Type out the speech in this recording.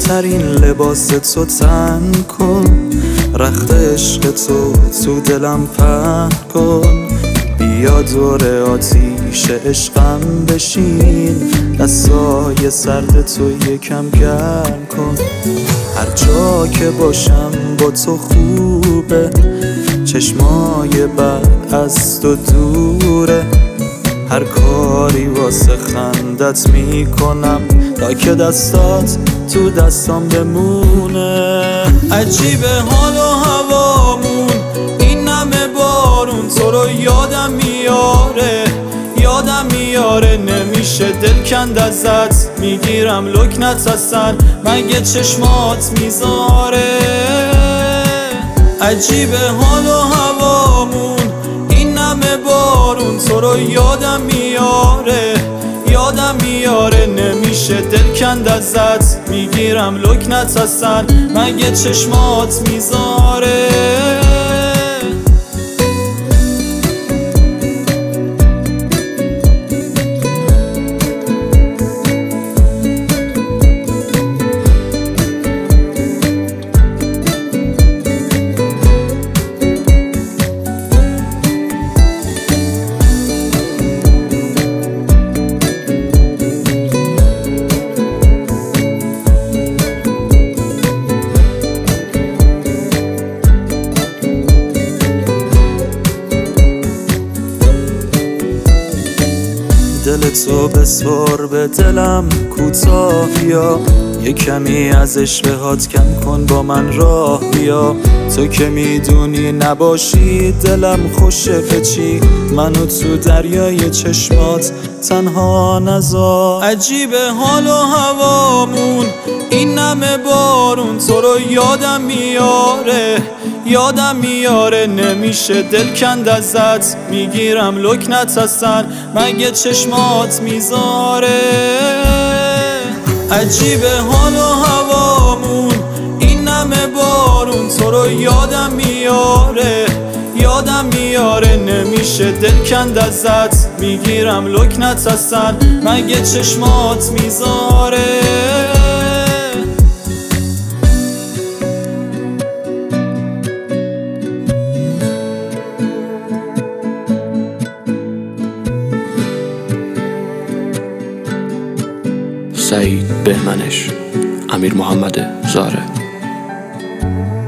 بهترین لباس تو تن کن، رخت عشق تو دلم پهن کن. بیا دور آتیش عشقم بشین، دستای سرد تو یکم گرم کن. هر جا که باشم با تو خوبه، چشمای بد از تو دوره. هر کاری واسه خندت میکنم تا که دستات تو دستام بمونه. عجیبه حال و هوامون، این همه بارون تو رو یادم میاره نمیشه دل کند ازت، میگیرم لکنت اصلا مگه چشمات میذاره. عجیبه حال و هوامون، این همه بارون تو رو یادم میاره نمیشه دل کند ازت، میگیرم لکنت اصلا مگه چشمات میذاره. دل تو بسپار به دلم کوتاه بیا، یه کمی از عشقهات کم کن با من راه بیا. تو که میدونی نباشی دلم خوشه به چی، منو تو دریای چشمات تنها نذار. عجیبه حال و هوامون، این همه بارون تو رو یادم میاره نمیشه دل کند ازت، میگیرم لکنت اصلا مگه چشمات میذاره. عجیبه حال و هوامون، این همه بارون تو رو یادم میاره نمیشه دل کند ازت، میگیرم لکنت اصلا مگه چشمات میذاره. سعید بهمنش، امیر محمد زاره.